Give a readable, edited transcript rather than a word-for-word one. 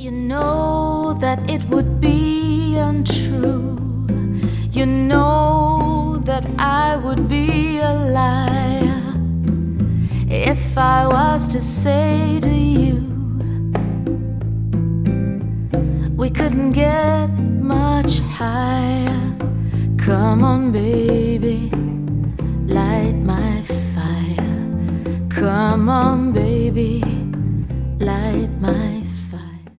You know that it would be untrue. You know that I would be a liar if I was to say to you we couldn't get much higher. Come on, baby, light my fire. Come on, baby, light my